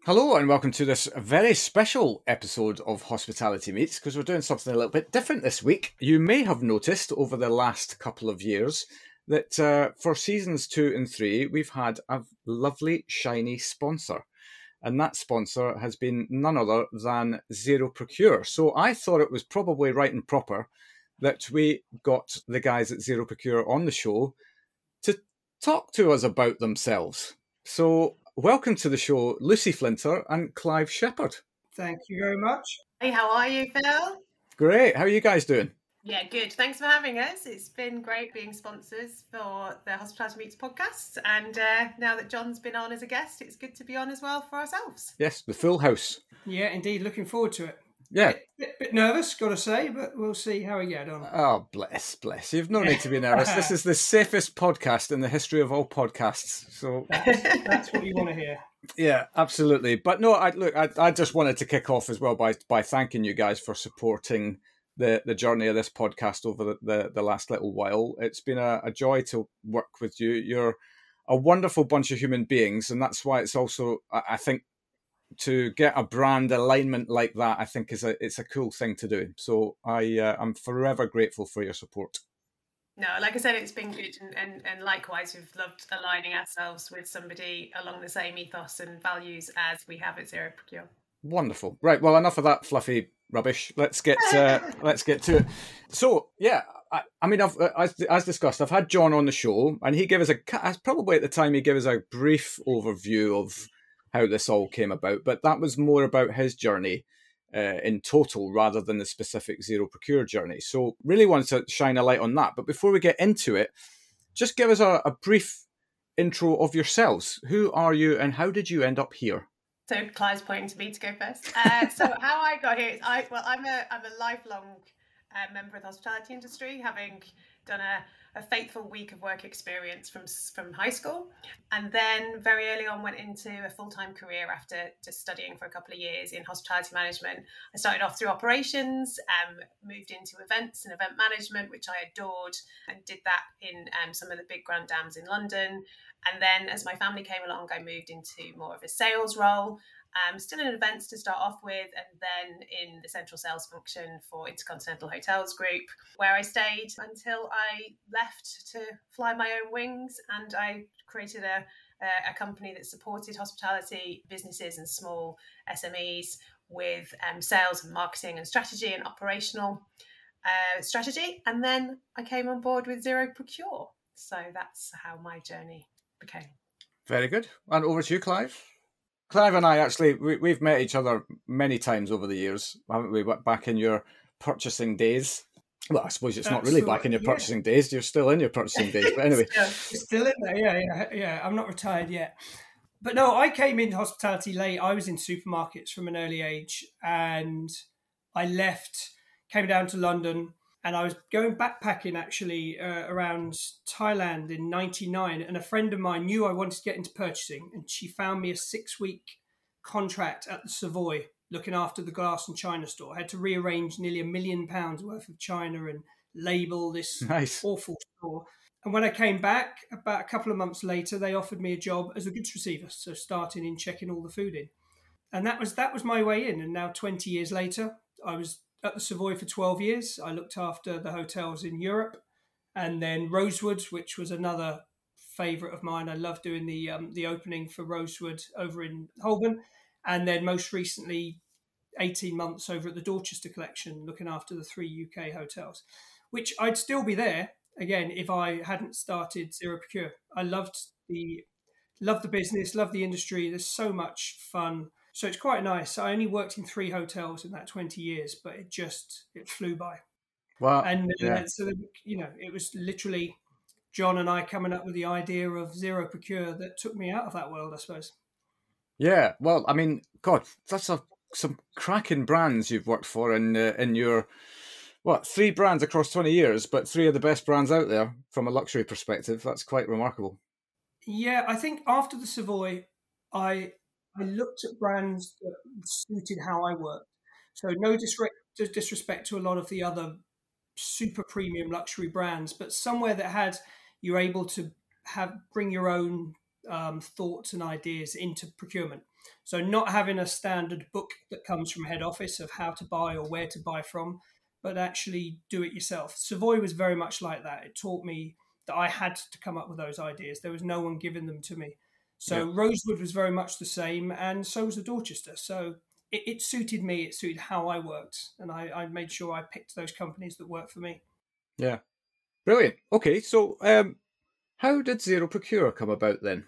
Hello and welcome to this very special episode of Hospitality Meets, because we're doing something a little bit different this week. You may have noticed over the last couple of years that for seasons 2 and 3, we've had a lovely, shiny sponsor. And that sponsor has been none other than Zero Procure. So I thought it was probably right and proper that we got the guys at Zero Procure on the show to talk to us about themselves. So welcome to the show, Lucy Flinter and Clive Shepherd. Thank you very much. Hey, how are you, Phil? Great. How are you guys doing? Yeah, good. Thanks for having us. It's been great being sponsors for the Hospitality Meets podcast. And now that John's been on as a guest, it's good to be on as well for ourselves. Yes, the full house. Yeah, indeed. Looking forward to it. Yeah. Bit nervous, got to say, but we'll see how we get on. Oh, bless. You've no need to be nervous. This is the safest podcast in the history of all podcasts. So that's what you want to hear. Yeah, absolutely. But no, I just wanted to kick off as well by thanking you guys for supporting the journey of this podcast over the last little while. It's been a joy to work with you. You're a wonderful bunch of human beings, and that's why it's also, I think, to get a brand alignment like that, I think it's a cool thing to do. So I'm forever grateful for your support. No, like I said, it's been good, and likewise, we've loved aligning ourselves with somebody along the same ethos and values as we have at Zero Procure. Wonderful. Right, well, enough of that fluffy rubbish. Let's get to it. So, yeah, I mean, as discussed, I've had John on the show, and he gave us probably at the time he gave us a brief overview of how this all came about, but that was more about his journey in total rather than the specific Zero Procure journey. So really wanted to shine a light on that. But before we get into it, just give us a brief intro of yourselves. Who are you and how did you end up here? So Clive's pointing to me to go first. So how I got here is I'm a lifelong member of the hospitality industry, having done a faithful week of work experience from high school, and then very early on went into a full-time career after just studying for a couple of years in hospitality management. I started off through operations, moved into events and event management, which I adored, and did that in some of the big grand dams in London. And then as my family came along, I moved into more of a sales role, still in events to start off with, and then in the central sales function for Intercontinental Hotels Group, where I stayed until I left to fly my own wings, and I created a company that supported hospitality businesses and small SMEs with sales and marketing and strategy and operational strategy. And then I came on board with Zero Procure. So that's how my journey became. Very good. And over to you, Clive. Clive and I actually, we've met each other many times over the years, haven't we? Back in your purchasing days. Well, I suppose it's not really back in your purchasing days. You're still in your purchasing days. But anyway. Still in there, yeah. I'm not retired yet. But no, I came into hospitality late. I was in supermarkets from an early age, and I left, came down to London, and I was going backpacking actually around Thailand in 99. And a friend of mine knew I wanted to get into purchasing, and she found me a 6-week contract at the Savoy looking after the glass and china store. I had to rearrange nearly £1 million worth of china and label this awful store. And when I came back, about a couple of months later, they offered me a job as a goods receiver, so starting in checking all the food in. And that was my way in. And now 20 years later, I was at the Savoy for 12 years. I looked after the hotels in Europe, and then Rosewood, which was another favourite of mine. I love doing the opening for Rosewood over in Holborn. And then most recently, 18 months over at the Dorchester Collection, looking after the 3 UK hotels, which I'd still be there, again, if I hadn't started Zero Procure. I loved the business, loved the industry. There's so much fun. So it's quite nice. I only worked in 3 hotels in that 20 years, but it flew by. Wow. And so, it was literally John and I coming up with the idea of Zero Procure that took me out of that world, I suppose. Yeah, well, I mean, God, that's some cracking brands you've worked for in your, 3 brands across 20 years, but 3 of the best brands out there from a luxury perspective. That's quite remarkable. Yeah, I think after the Savoy, I looked at brands that suited how I worked. So no disrespect to a lot of the other super premium luxury brands, but somewhere that you're able to bring your own thoughts and ideas into procurement. So not having a standard book that comes from head office of how to buy or where to buy from, but actually do it yourself. Savoy was very much like that. It taught me that I had to come up with those ideas. There was no one giving them to me. So Rosewood was very much the same, and so was the Dorchester. So it suited me. It suited how I worked, and I made sure I picked those companies that worked for me. Yeah, brilliant. Okay, so how did Zero Procure come about then?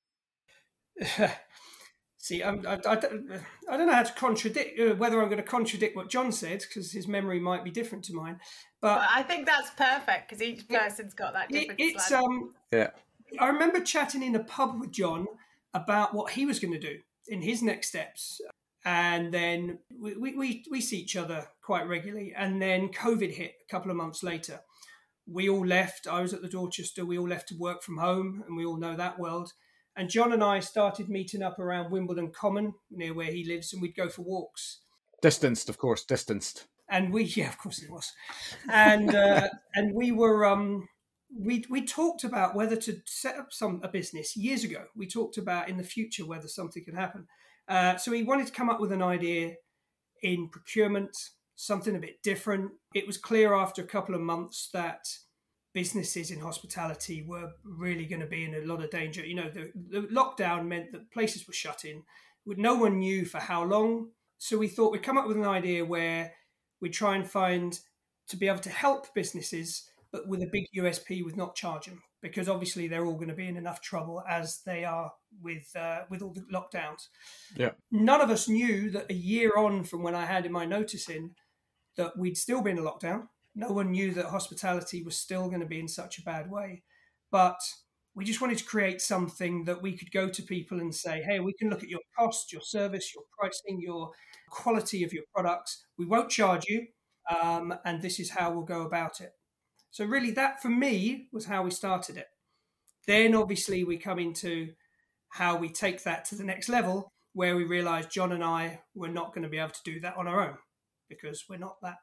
See, I don't know how to contradict whether I'm going to contradict what John said, because his memory might be different to mine. But I think that's perfect because each person's got that different slant. Yeah. I remember chatting in a pub with John about what he was going to do in his next steps, and then we see each other quite regularly. And then COVID hit a couple of months later. We all left. I was at the Dorchester. We all left to work from home, and we all know that world. And John and I started meeting up around Wimbledon Common, near where he lives, and we'd go for walks. Distanced, of course, distanced. And of course it was. And and we were we talked about whether to set up a business years ago. We talked about in the future whether something could happen. So he wanted to come up with an idea in procurement, something a bit different. It was clear after a couple of months that businesses in hospitality were really going to be in a lot of danger. You know, the lockdown meant that places were shut in. No one knew for how long. So we thought we'd come up with an idea where we'd try and find to be able to help businesses, but with a big USP with not charge them, because obviously they're all going to be in enough trouble as they are with all the lockdowns. Yeah. None of us knew that a year on from when I handed my notice in, that we'd still be in a lockdown. No one knew that hospitality was still going to be in such a bad way. But we just wanted to create something that we could go to people and say, hey, we can look at your cost, your service, your pricing, your quality of your products. We won't charge you. And this is how we'll go about it. So really that for me was how we started it. Then obviously we come into how we take that to the next level, where we realized John and I were not going to be able to do that on our own, because we're not that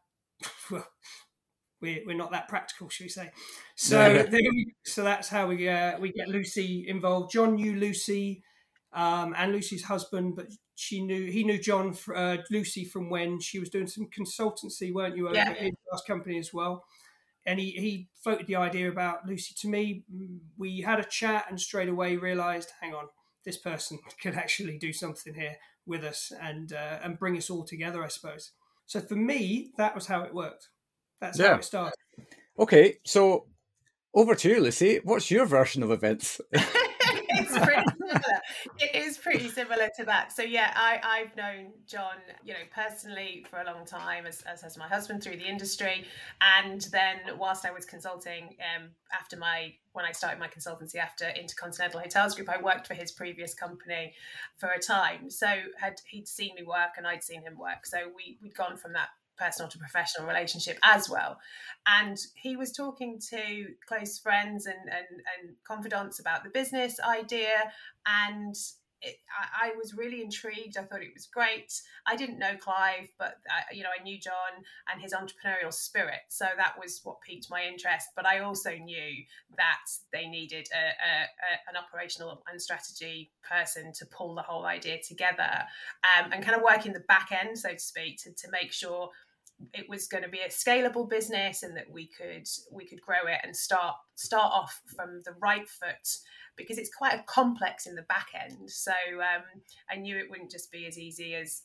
we're not that practical, should we say? So so that's how we get Lucy involved. John knew Lucy and Lucy's husband, but he knew John, Lucy, from when she was doing some consultancy, weren't you, over at his last company as well? And he floated the idea about Lucy to me. We had a chat and straight away realised, hang on, this person could actually do something here with us and bring us all together, I suppose. So for me, that was how it worked. That's how it started. Okay, so over to you, Lucy. What's your version of events? It's pretty similar. It is pretty similar to that. So yeah, I've known John, personally for a long time, as has my husband, through the industry. And then whilst I was consulting, when I started my consultancy after Intercontinental Hotels Group, I worked for his previous company for a time. So he'd seen me work and I'd seen him work. So we'd gone from that personal to professional relationship as well. And he was talking to close friends and confidants about the business idea. And I was really intrigued. I thought it was great. I didn't know Clive, but I knew John and his entrepreneurial spirit. So that was what piqued my interest. But I also knew that they needed an operational and strategy person to pull the whole idea together and kind of work in the back end, so to speak, to make sure it was going to be a scalable business and that we could grow it and start off from the right foot, because it's quite complex in the back end. So I knew it wouldn't just be as easy as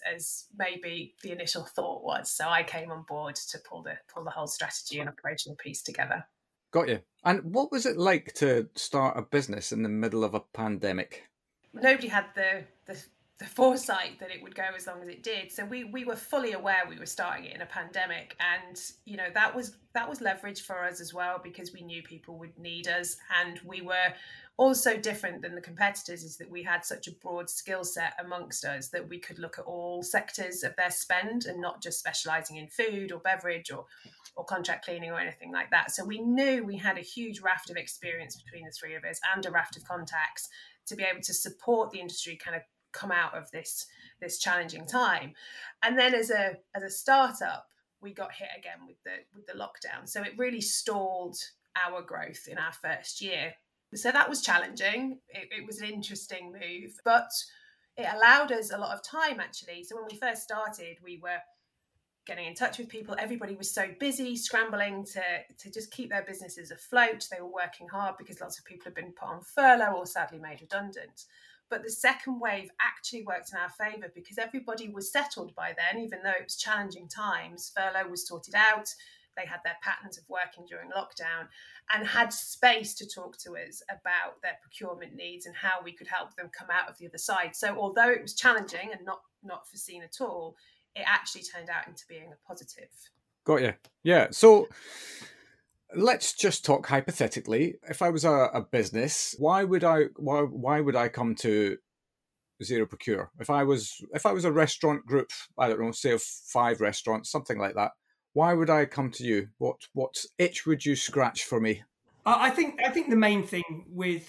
maybe the initial thought was. So I came on board to pull the whole strategy and operational piece together. Got you. And what was it like to start a business in the middle of a pandemic? Nobody had the foresight that it would go as long as it did. So we were fully aware we were starting it in a pandemic, and that was leverage for us as well, because we knew people would need us, and we were also different than the competitors, is that we had such a broad skill set amongst us that we could look at all sectors of their spend and not just specializing in food or beverage or contract cleaning or anything like that. So we knew we had a huge raft of experience between the three of us and a raft of contacts to be able to support the industry kind of come out of this challenging time. And then as a startup, we got hit again with the lockdown. So it really stalled our growth in our first year. So that was challenging. It was an interesting move, but it allowed us a lot of time, actually. So when we first started, we were getting in touch with people. Everybody was so busy, scrambling to just keep their businesses afloat. They were working hard because lots of people had been put on furlough or sadly made redundant. But the second wave actually worked in our favour because everybody was settled by then, even though it was challenging times. Furlough was sorted out. They had their patterns of working during lockdown and had space to talk to us about their procurement needs and how we could help them come out of the other side. So although it was challenging and not foreseen at all, it actually turned out into being a positive. Got you. Yeah. So let's just talk hypothetically. If I was a business, why would I come to Zero Procure? If I was a restaurant group, I don't know, say of 5 restaurants, something like that, why would I come to you? What itch would you scratch for me? I think the main thing with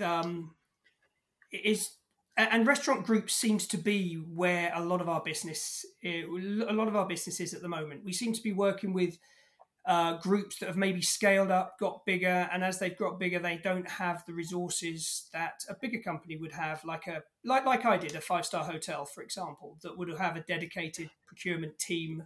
is, and restaurant groups seems to be where a lot of our business is at the moment. We seem to be working with groups that have maybe scaled up, got bigger, and as they've got bigger, they don't have the resources that a bigger company would have, like I did, a 5-star hotel, for example, that would have a dedicated procurement team.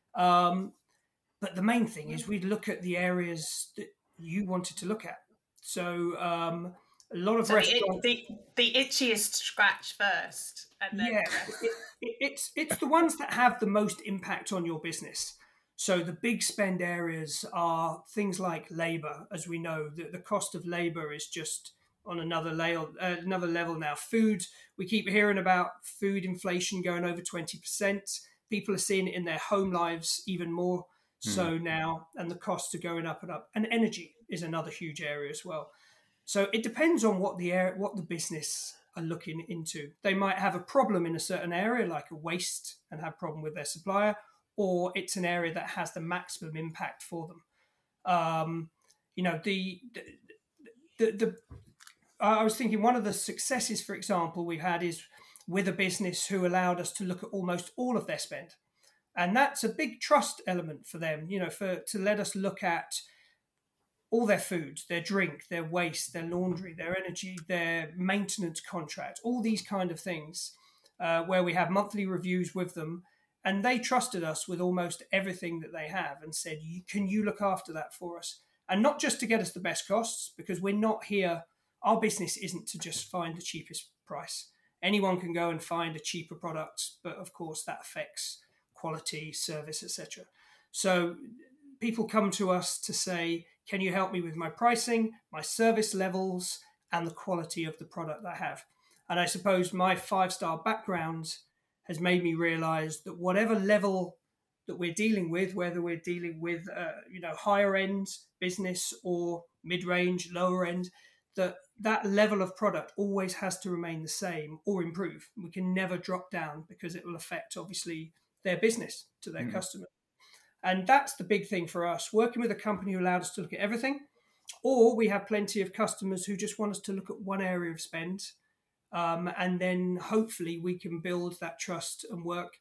But the main thing is we'd look at the areas that you wanted to look at. So a lot of restaurants... The itchiest scratch first. And then it's the ones that have the most impact on your business. So the big spend areas are things like labour. As we know, the cost of labour is just on another level now. Food, we keep hearing about food inflation going over 20%. People are seeing it in their home lives even more so now, and the costs are going up and up. And energy is another huge area as well. So it depends on what the business are looking into. They might have a problem in a certain area, like a waste, and have a problem with their supplier, or it's an area that has the maximum impact for them. I was thinking one of the successes, for example, we've had is with a business who allowed us to look at almost all of their spend. And that's a big trust element for them, to let us look at all their food, their drink, their waste, their laundry, their energy, their maintenance contract, all these kind of things, where we have monthly reviews with them. And they trusted us with almost everything that they have and said, can you look after that for us? And not just to get us the best costs, because we're not here. Our business isn't to just find the cheapest price. Anyone can go and find a cheaper product, but of course that affects quality, service, etc. So people come to us to say, can you help me with my pricing, my service levels, and the quality of the product I have? And I suppose my 5-star background has made me realize that whatever level that we're dealing with, whether we're dealing with higher end business or mid-range, lower end, that level of product always has to remain the same or improve. We can never drop down because it will affect, obviously, their business to their customer. And that's the big thing for us, working with a company who allowed us to look at everything, or we have plenty of customers who just want us to look at one area of spend. And then hopefully we can build that trust and work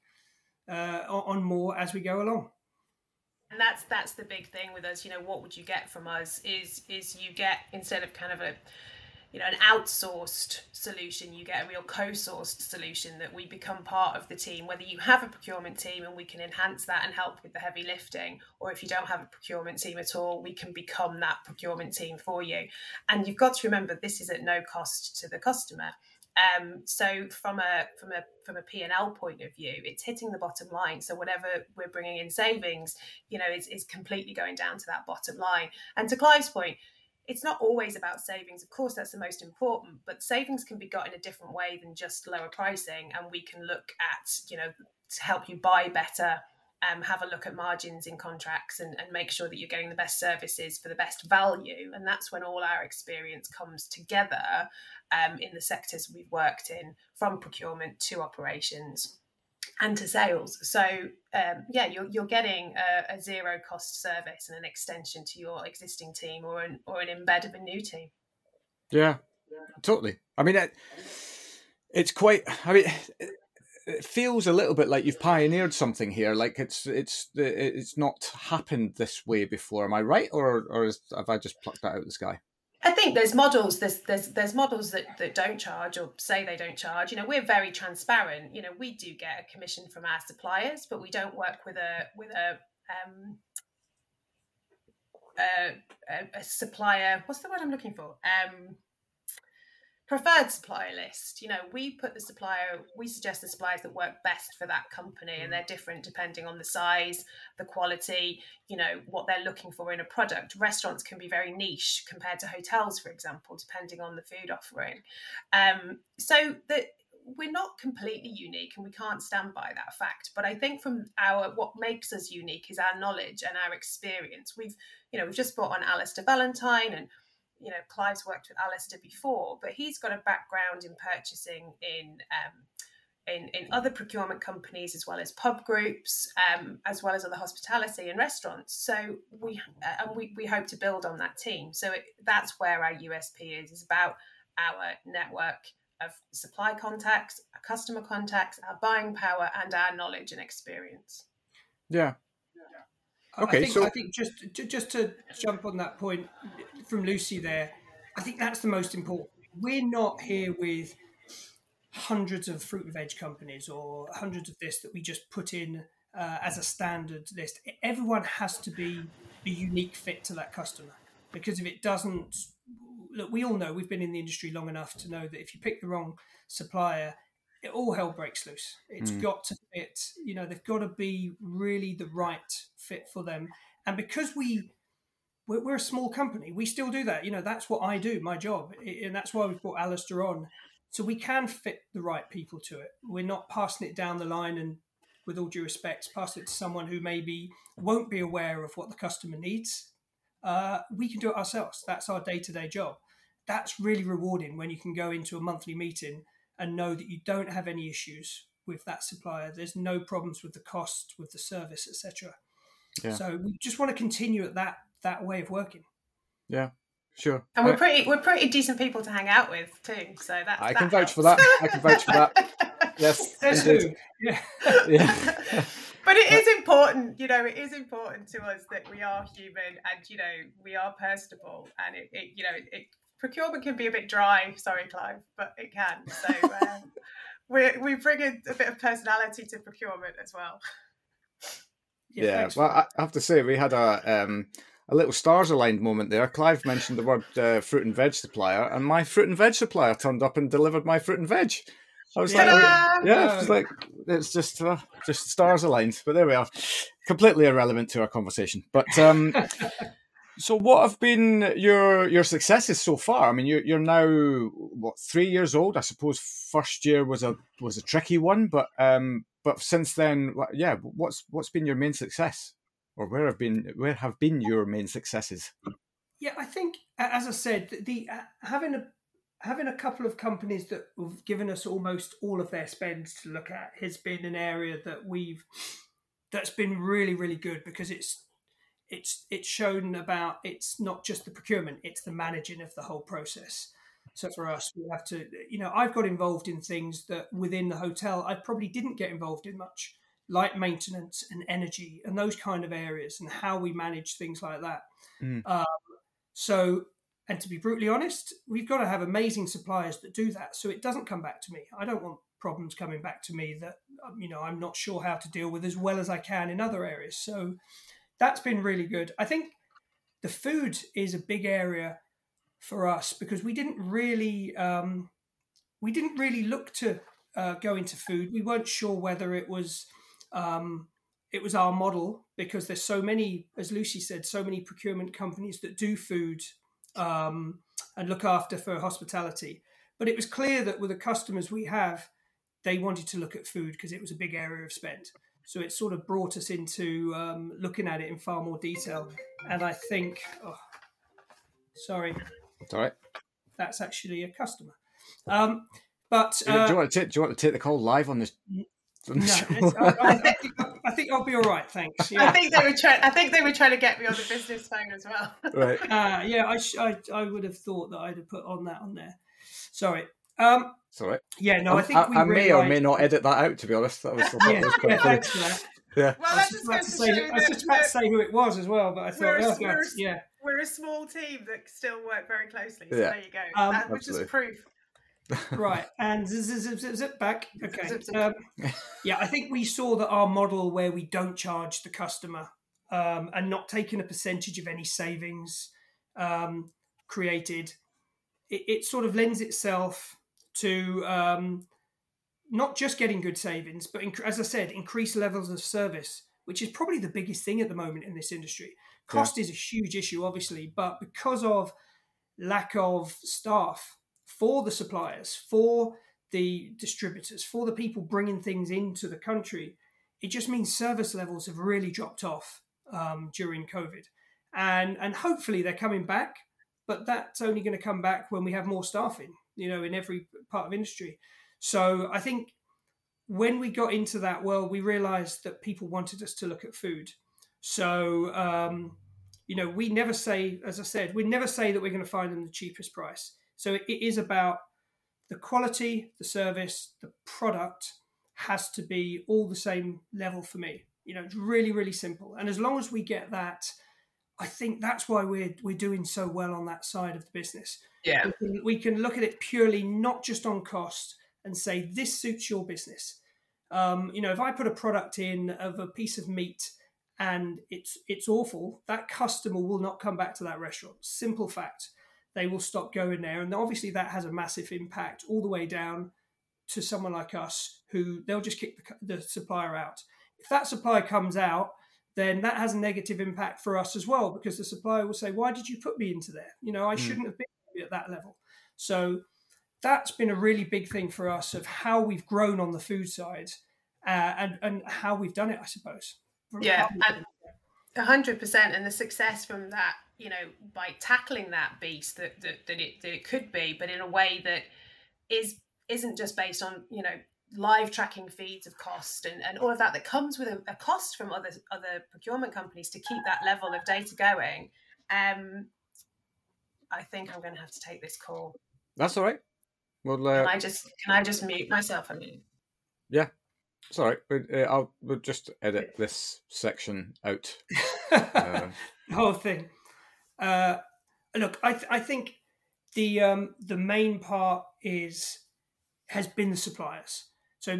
on more as we go along. And that's the big thing with us. What would you get from us is you get, instead of kind of an outsourced solution, you get a real co-sourced solution, that we become part of the team, whether you have a procurement team and we can enhance that and help with the heavy lifting, or if you don't have a procurement team at all, we can become that procurement team for you. And you've got to remember, this is at no cost to the customer. So from a P&L point of view, it's hitting the bottom line. So whatever we're bringing in savings, is completely going down to that bottom line. And to Clive's point, it's not always about savings. Of course, that's the most important, but savings can be got in a different way than just lower pricing. And we can look at, to help you buy better, have a look at margins in contracts and make sure that you're getting the best services for the best value. And that's when all our experience comes together in the sectors we've worked in, from procurement to operations and to sales. So you're getting a zero cost service and an extension to your existing team, or an embed of a new team. Yeah, totally. I mean, it's quite. I mean, it feels a little bit like you've pioneered something here. Like it's not happened this way before. Am I right, or have I just plucked that out of the sky? I think there's models. There's models that don't charge or say they don't charge. We're very transparent. We do get a commission from our suppliers, but we don't work with a supplier. What's the word I'm looking for? Preferred supplier list. We suggest the suppliers that work best for that company, and they're different depending on the size, the quality, what they're looking for in a product. Restaurants can be very niche compared to hotels, for example, depending on the food offering. So that we're not completely unique, and we can't stand by that fact. But I think what makes us unique is our knowledge and our experience. We've just brought on Alistair Valentine, and Clive's worked with Alistair before, but he's got a background in purchasing in other procurement companies, as well as pub groups, as well as other hospitality and restaurants. So we hope to build on that team. So that's where our USP is about our network of supply contacts, our customer contacts, our buying power, and our knowledge and experience. Yeah. Okay, I think just to jump on that point from Lucy there, I think that's the most important. We're not here with hundreds of fruit and veg companies or hundreds of this that we just put in as a standard list. Everyone has to be a unique fit to that customer, because if it doesn't, look, we all know, we've been in the industry long enough to know that if you pick the wrong supplier, all hell breaks loose. It's got to fit, they've got to be really the right fit for them. And because we're a small company, we still do that. That's what I do, my job. And that's why we've brought Alistair on. So we can fit the right people to it. We're not passing it down the line and, with all due respect, passing it to someone who maybe won't be aware of what the customer needs. We can do it ourselves. That's our day-to-day job. That's really rewarding when you can go into a monthly meeting and know that you don't have any issues with that supplier. There's no problems with the cost, with the service, etc. Yeah. So we just want to continue at that way of working. Yeah, sure. And we're pretty decent people to hang out with too. So I can vouch for that. I can vouch for that. Yes, indeed. Yeah. Yeah. But it is important, it is important to us that we are human and, we are personable, and procurement can be a bit dry. Sorry, Clive, but it can. So we bring a bit of personality to procurement as well. Yeah. Well, I have to say, we had a little stars aligned moment there. Clive mentioned the word fruit and veg supplier, and my fruit and veg supplier turned up and delivered my fruit and veg. I was it's just stars aligned. But there we are. Completely irrelevant to our conversation. But so what have been your successes so far? I mean, you're now 3 years old. I suppose first year was a tricky one, but since then, what's been your main success, or where have been your main successes? Yeah, I think, as I said, the having a couple of companies that have given us almost all of their spends to look at has been an area that's been really, really good, because it's shown about, it's not just the procurement, it's the managing of the whole process. So for us, we have to, I've got involved in things that within the hotel I probably didn't get involved in much, like maintenance and energy and those kind of areas, and how we manage things like that. And to be brutally honest, we've got to have amazing suppliers that do that, so it doesn't come back to me. I don't want problems coming back to me that, I'm not sure how to deal with as well as I can in other areas. So that's been really good. I think the food is a big area for us, because we didn't really look to go into food. We weren't sure whether it was our model, because there's so many, as Lucy said, so many procurement companies that do food and look after for hospitality. But it was clear that with the customers we have, they wanted to look at food because it was a big area of spend. So it sort of brought us into looking at it in far more detail. And I think, sorry. It's all right. That's actually a customer. Do you want to take the call live on this? No, I think I'll be all right, thanks. Yeah. I think they were trying to get me on the business phone as well. Right. I would have thought that I'd have put on there. Sorry. It's all right. Yeah, no, I think I may or may not edit that out, to be honest. That was quite thanks for that. Yeah. Well, I that was just goes just to show about to that say who it was as well, but I thought, we're a small team that still work very closely. So Yeah. there you go. Which is Absolutely. proof. Right, and zip back. Okay. Zip, zip. Yeah, I think we saw that our model where we don't charge the customer and not taking a percentage of any savings created, it sort of lends itself to not just getting good savings, but as I said, increased levels of service, which is probably the biggest thing at the moment in this industry. Cost is a huge issue, obviously, but because of lack of staff for the suppliers, for the distributors, for the people bringing things into the country, it just means service levels have really dropped off during COVID. And hopefully they're coming back, but that's only going to come back when we have more staffing, in every part of industry. So I think when we got into that world, we realized that people wanted us to look at food. So, we never say, as I said, we never say that we're going to find them the cheapest price. So it is about the quality, the service, the product has to be all the same level for me. It's really, really simple. And as long as we get that, I think that's why we're doing so well on that side of the business. Yeah. We can look at it purely not just on cost and say, this suits your business. If I put a product in of a piece of meat and it's awful, that customer will not come back to that restaurant. Simple fact. They will stop going there. And obviously that has a massive impact all the way down to someone like us who they'll just kick the supplier out. If that supplier comes out, then that has a negative impact for us as well, because the supplier will say, why did you put me into there? I shouldn't have been at that level. So that's been a really big thing for us of how we've grown on the food side and how we've done it, I suppose. Yeah, 100%. And the success from that, by tackling that beast that it could be, but in a way that isn't just based on, live tracking feeds of cost and all of that comes with a cost from other procurement companies to keep that level of data going. I think I'm going to have to take this call. That's all right. Well, can I just mute myself a minute? Yeah, it's all right. We'll just edit this section out. The whole thing. Look, I think the main part has been the suppliers. So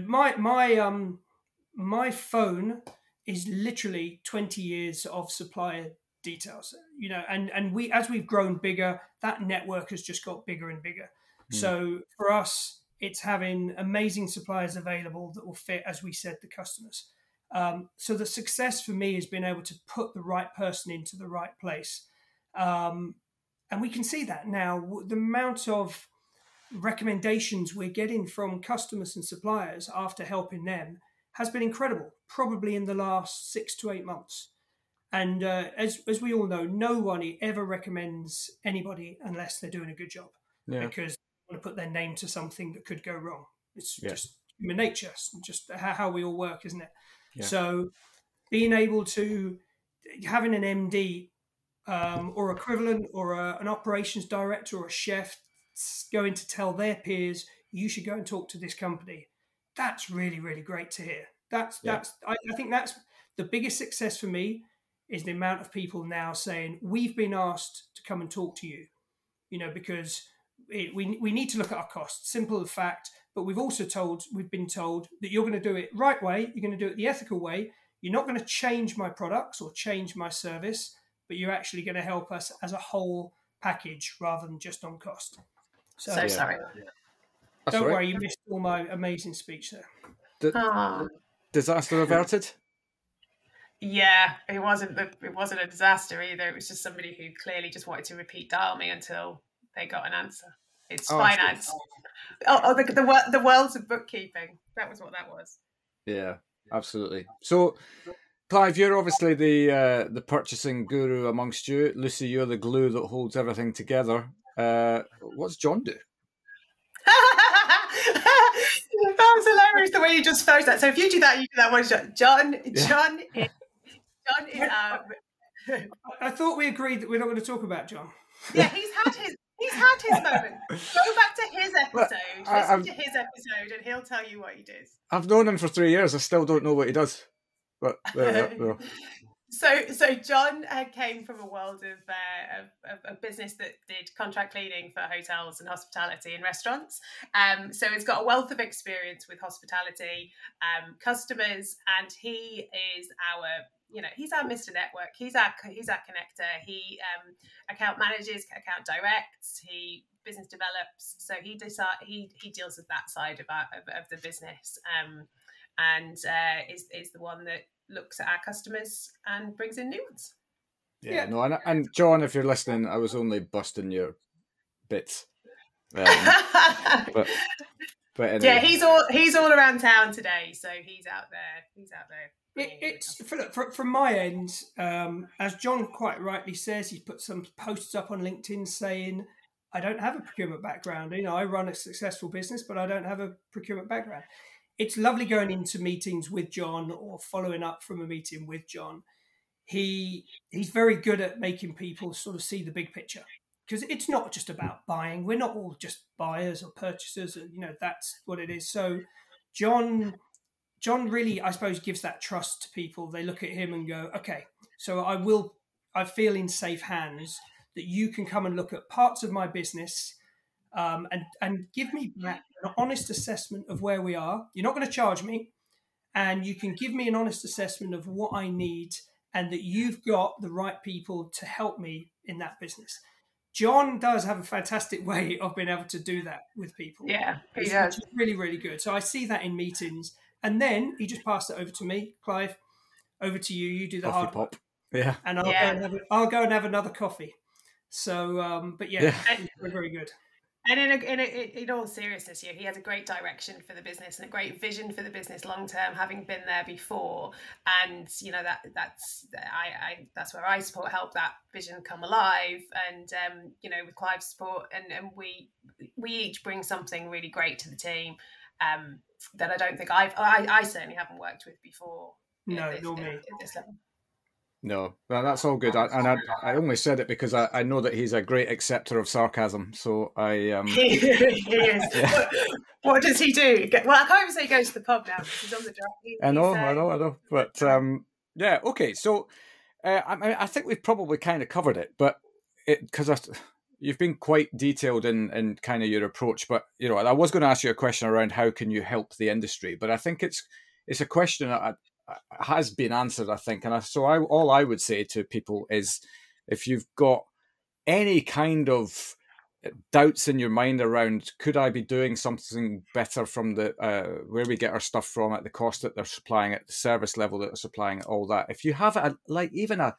my phone is literally 20 years of supplier details, and as we've grown bigger, that network has just got bigger and bigger. So for us, it's having amazing suppliers available that will fit, as we said, the customers. So the success for me has been able to put the right person into the right place. And we can see that now. The amount of recommendations we're getting from customers and suppliers after helping them has been incredible, probably in the last 6 to 8 months. And as we all know, no one ever recommends anybody unless they're doing a good job, because they want to put their name to something that could go wrong. It's just human nature, it's just how we all work, isn't it? Yeah. So being able to, having an MD or equivalent or an operations director or a chef going to tell their peers, you should go and talk to this company. That's really, really great to hear. I think that's the biggest success for me, is the amount of people now saying, we've been asked to come and talk to you, because we need to look at our costs, simple fact, but we've been told that you're going to do it right way, you're going to do it the ethical way, you're not going to change my products or change my service, but you're actually going to help us as a whole package rather than just on cost. So sorry. Don't worry, you missed all my amazing speech there. Disaster averted? Yeah, it wasn't a disaster either. It was just somebody who clearly just wanted to repeat dial me until they got an answer. It's finance. The worlds of bookkeeping. That was what that was. Yeah, absolutely. So, Clive, you're obviously the purchasing guru amongst you. Lucy, you're the glue that holds everything together. What's John do? That was hilarious the way you just posed that. So if you do that, you do that one. John is. I thought we agreed that we're not going to talk about John. Yeah, he's had his moment. Go back to his episode. Listen to his episode, and he'll tell you what he does. I've known him for 3 years. I still don't know what he does. But there we go. So John came from a world of business that did contract cleaning for hotels and hospitality and restaurants. So he's got a wealth of experience with hospitality, customers, and he is he's our Mr. Network. He's our connector. He account manages, account directs. He business develops. So he deals with that side of the business, and is the one that looks at our customers and brings in new ones. Yeah. No, and John, if you're listening, I was only busting your bits. But anyway. Yeah, he's all around town today, so he's out there. It's from my end, as John quite rightly says, he's put some posts up on LinkedIn saying, I don't have a procurement background. I run a successful business, but I don't have a procurement background. It's lovely going into meetings with John or following up from a meeting with John. He's very good at making people sort of see the big picture, because it's not just about buying. We're not all just buyers or purchasers. That's what it is. So John really, I suppose, gives that trust to people. They look at him and go, okay, so I feel in safe hands that you can come and look at parts of my business and give me back an honest assessment of where we are. You're not going to charge me, and you can give me an honest assessment of what I need, and that you've got the right people to help me in that business. John does have a fantastic way of being able to do that with people. Yeah, he does. Which is really, really good. So I see that in meetings, and then he just passed it over to me, Clive, over to you. You do the hard pop. work. Yeah. And I'll go and have another coffee. So, but yeah. Very, very good. And in all seriousness, he has a great direction for the business and a great vision for the business long term, having been there before. And that's where I support, help that vision come alive. And with Clive's support, and we each bring something really great to the team that I don't think I certainly haven't worked with before. No, nor me. At this level. No, well, that's all good. I only said it because I know that he's a great acceptor of sarcasm. So he is. Yeah. What does he do? Well, I can't even say he goes to the pub now because he's on the drive. I know. But yeah, okay. So I think we've probably kind of covered it, but because you've been quite detailed in kind of your approach. But I was going to ask you a question around how can you help the industry, but I think it's a question that has been answered, I think. And all I would say to people is, if you've got any kind of doubts in your mind around, could I be doing something better from the where we get our stuff from, at the cost that they're supplying, at the service level that they're supplying, all that. If you have even a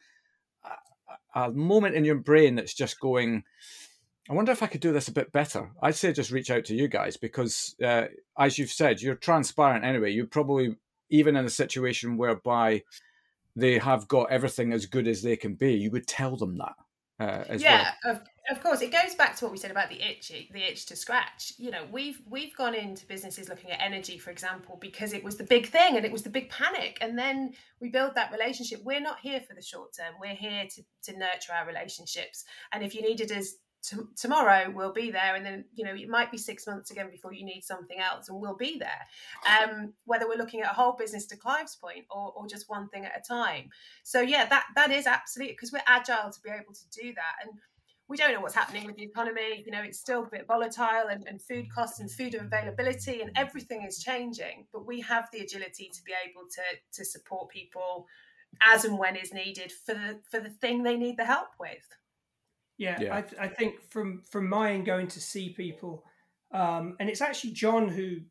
moment in your brain that's just going, I wonder if I could do this a bit better, I'd say just reach out to you guys, because as you've said, you're transparent anyway. You probably, even in a situation whereby they have got everything as good as they can be, you would tell them that as well. Yeah, of course. It goes back to what we said about the itch to scratch. We've gone into businesses looking at energy, for example, because it was the big thing and it was the big panic. And then we build that relationship. We're not here for the short term. We're here to nurture our relationships. And if you needed us tomorrow, we'll be there, and then it might be 6 months again before you need something else, and we'll be there, whether we're looking at a whole business, to Clive's point, or just one thing at a time. So yeah, that is absolutely, because we're agile to be able to do that. And we don't know what's happening with the economy. It's still a bit volatile, and food costs and food availability and everything is changing, but we have the agility to be able to support people as and when is needed for the thing they need the help with. Yeah. I think from my end, going to see people, and it's actually John who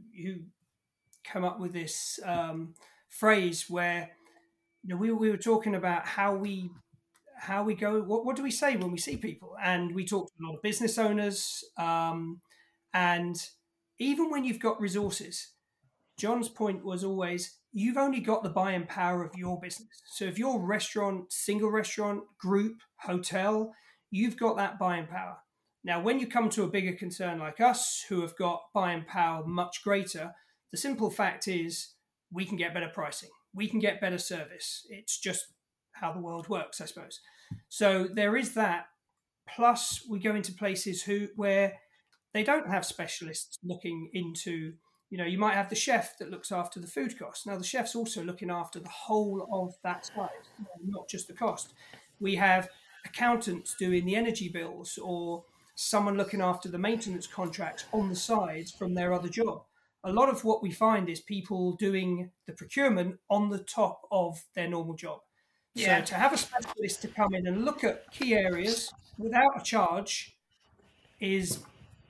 came up with this phrase where we were talking about how we go. What do we say when we see people? And we talked to a lot of business owners, and even when you've got resources, John's point was always, you've only got the buying power of your business. So if you're restaurant, single restaurant, group, hotel, you've got that buying power. Now, when you come to a bigger concern like us, who have got buying power much greater, the simple fact is we can get better pricing. We can get better service. It's just how the world works, I suppose. So there is that. Plus, we go into places where they don't have specialists looking into You might have the chef that looks after the food costs. Now, the chef's also looking after the whole of that side, not just the cost. We have accountants doing the energy bills, or someone looking after the maintenance contracts on the side from their other job. A lot of what we find is people doing the procurement on the top of their normal job. So to have a specialist to come in and look at key areas without a charge is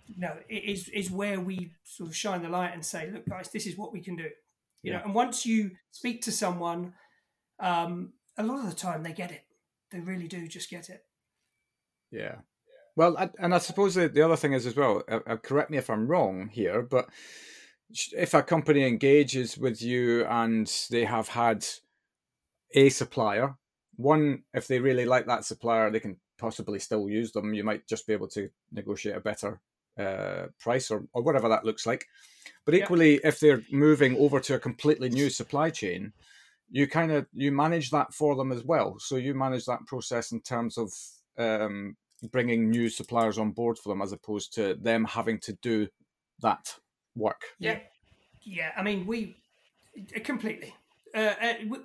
where we sort of shine the light and say, look, guys, this is what we can do. You know, and once you speak to someone, a lot of the time they get it. They really do just get it. Yeah. Well, I suppose the other thing is as well, correct me if I'm wrong here, but if a company engages with you and they have had a supplier, one, if they really like that supplier, they can possibly still use them. You might just be able to negotiate a better price or whatever that looks like. But equally, if they're moving over to a completely new supply chain, you manage that for them as well. So you manage that process in terms of bringing new suppliers on board for them, as opposed to them having to do that work. Yeah. I mean, we completely. The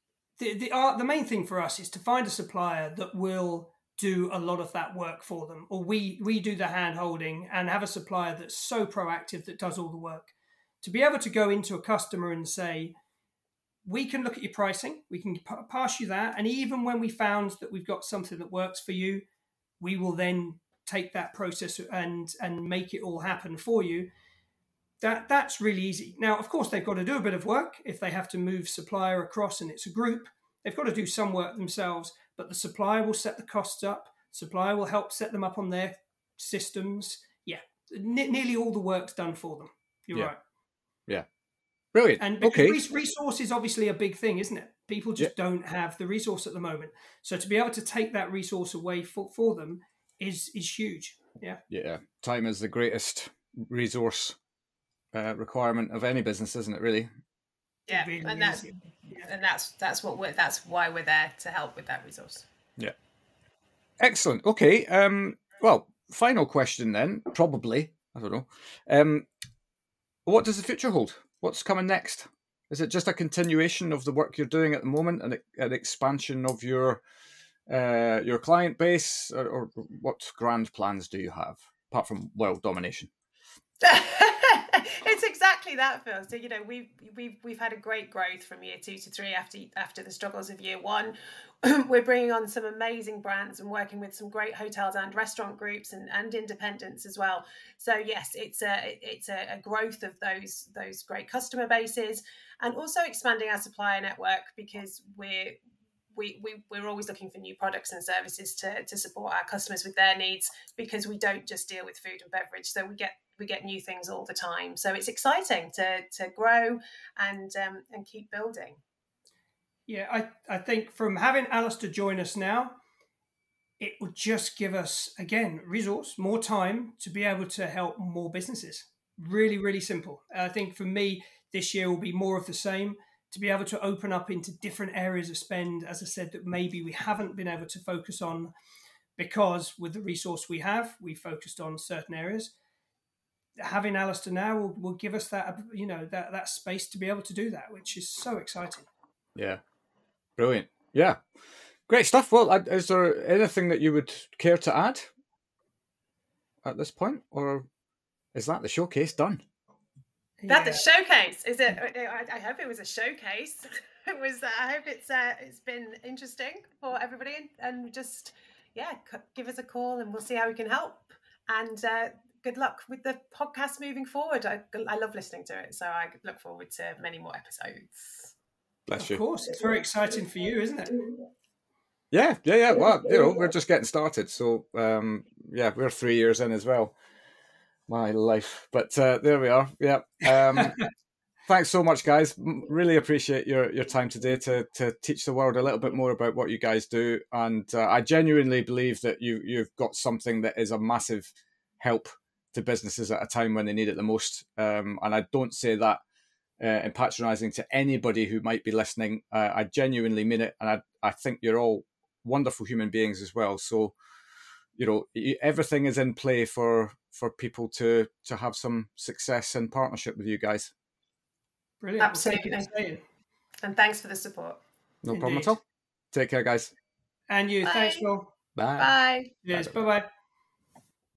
main thing for us is to find a supplier that will do a lot of that work for them, or we do the hand holding, and have a supplier that's so proactive that does all the work. To be able to go into a customer and say, we can look at your pricing, we can pass you that, and even when we found that we've got something that works for you, we will then take that process and make it all happen for you. That's really easy. Now, of course, they've got to do a bit of work. If they have to move supplier across and it's a group, they've got to do some work themselves, but the supplier will set the costs up. Supplier will help set them up on their systems. Yeah, nearly all the work's done for them. You're right. Yeah. Brilliant. And because resource is obviously a big thing, isn't it? People just don't have the resource at the moment. So to be able to take that resource away for them is huge. Yeah. Yeah. Time is the greatest resource requirement of any business, isn't it? Really. Yeah, really and that's why we're there, to help with that resource. Yeah. Excellent. Okay. Well, final question then. Probably, I don't know. What does the future hold? What's coming next? Is it just a continuation of the work you're doing at the moment, and an expansion of your client base, or what grand plans do you have apart from world domination? It's exactly that, Phil. So we've had a great growth from year 2 to 3 after the struggles of year 1. We're bringing on some amazing brands and working with some great hotels and restaurant groups and independents as well. So yes, it's a growth of those great customer bases, and also expanding our supplier network, because we're always looking for new products and services to support our customers with their needs, because we don't just deal with food and beverage. So we get new things all the time. So it's exciting to grow and keep building. Yeah, I think from having Alistair join us now, it would just give us, again, resource, more time to be able to help more businesses. Really, really simple. I think for me, this year will be more of the same, to be able to open up into different areas of spend, as I said, that maybe we haven't been able to focus on, because with the resource we have, we focused on certain areas. Having Alistair now will give us that, that space to be able to do that, which is so exciting. Yeah. Brilliant. Yeah. Great stuff. Well, is there anything that you would care to add at this point, or is that the showcase done? That the showcase, is it? I hope it was a showcase. It was. I hope it's been interesting for everybody, and just give us a call and we'll see how we can help. And good luck with the podcast moving forward. I love listening to it, so I look forward to many more episodes. Bless you. Of course, it's very exciting for you, isn't it? Yeah. Well, we're just getting started, so we're 3 years in as well. My life, but there we are. Yeah. Thanks so much, guys. Really appreciate your time today to teach the world a little bit more about what you guys do, and I genuinely believe that you've got something that is a massive help to businesses at a time when they need it the most. And I don't say that and patronising to anybody who might be listening. I genuinely mean it, and I think you're all wonderful human beings as well. So, everything is in play for for people to have some success and partnership with you guys. Brilliant. Absolutely. And thanks for the support. No problem at all. Take care, guys. And you. Bye. Thanks, Will. Bye. Bye. Yes. Bye-bye.